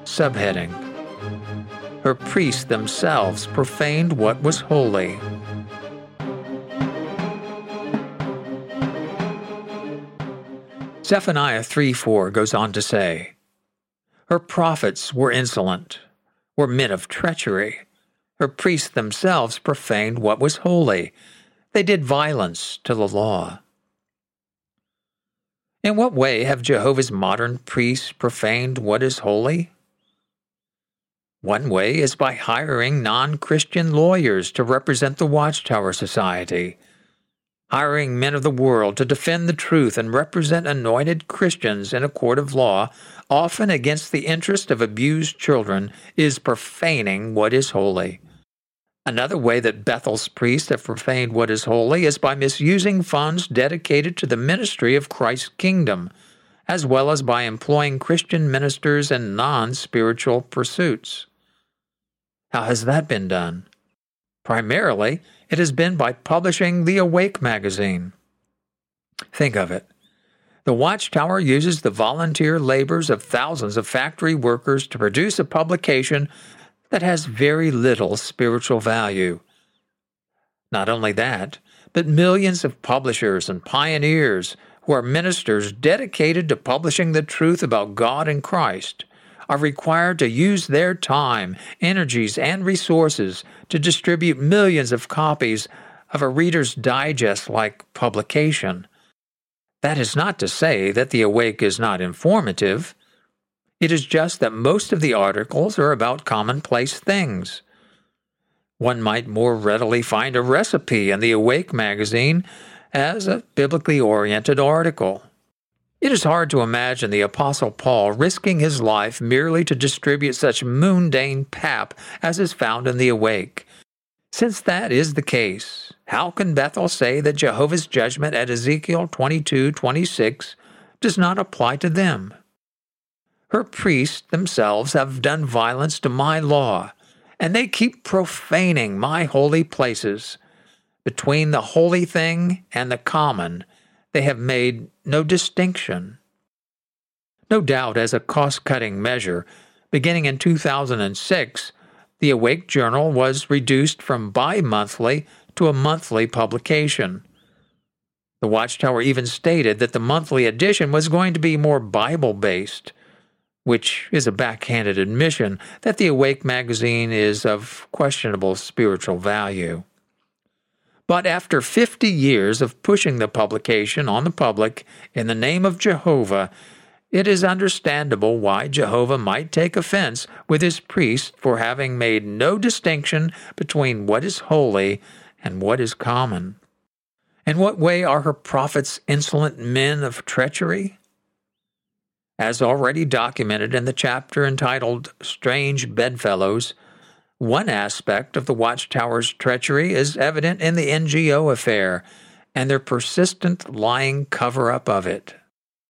Subheading: Her priests themselves profaned what was holy. Zephaniah 3:4 goes on to say, Her prophets were insolent, were men of treachery. Her priests themselves profaned what was holy. They did violence to the law. In what way have Jehovah's modern priests profaned what is holy? One way is by hiring non-Christian lawyers to represent the Watchtower Society, hiring men of the world to defend the truth and represent anointed Christians in a court of law, often against the interest of abused children, is profaning what is holy. Another way that Bethel's priests have profaned what is holy is by misusing funds dedicated to the ministry of Christ's kingdom, as well as by employing Christian ministers in non-spiritual pursuits. How has that been done? Primarily, it has been by publishing the Awake magazine. Think of it. The Watchtower uses the volunteer labors of thousands of factory workers to produce a publication that has very little spiritual value. Not only that, but millions of publishers and pioneers who are ministers dedicated to publishing the truth about God and Christ are required to use their time, energies, and resources to distribute millions of copies of a Reader's Digest-like publication. That is not to say that the Awake is not informative. It is just that most of the articles are about commonplace things. One might more readily find a recipe in the Awake magazine as a biblically oriented article. It is hard to imagine the Apostle Paul risking his life merely to distribute such mundane pap as is found in the Awake. Since that is the case, how can Bethel say that Jehovah's judgment at Ezekiel 22:26 does not apply to them? Her priests themselves have done violence to my law, and they keep profaning my holy places. Between the holy thing and the common, they have made no distinction. No doubt, as a cost-cutting measure, beginning in 2006, the Awake Journal was reduced from bi-monthly to a monthly publication. The Watchtower even stated that the monthly edition was going to be more Bible-based, which is a backhanded admission that the Awake magazine is of questionable spiritual value. But after 50 years of pushing the publication on the public in the name of Jehovah, it is understandable why Jehovah might take offense with his priests for having made no distinction between what is holy and what is common. In what way are her prophets insolent men of treachery? As already documented in the chapter entitled Strange Bedfellows, one aspect of the Watchtower's treachery is evident in the NGO affair and their persistent lying cover-up of it.